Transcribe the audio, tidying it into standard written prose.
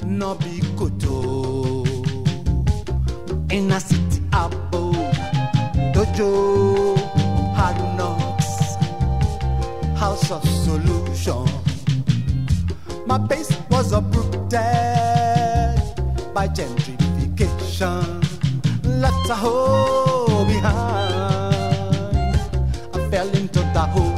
no be koto. In a city abode, dojo, hard knocks, house of solution. My base was uprooted by gentrification. Left a hole behind. I fell into the hole.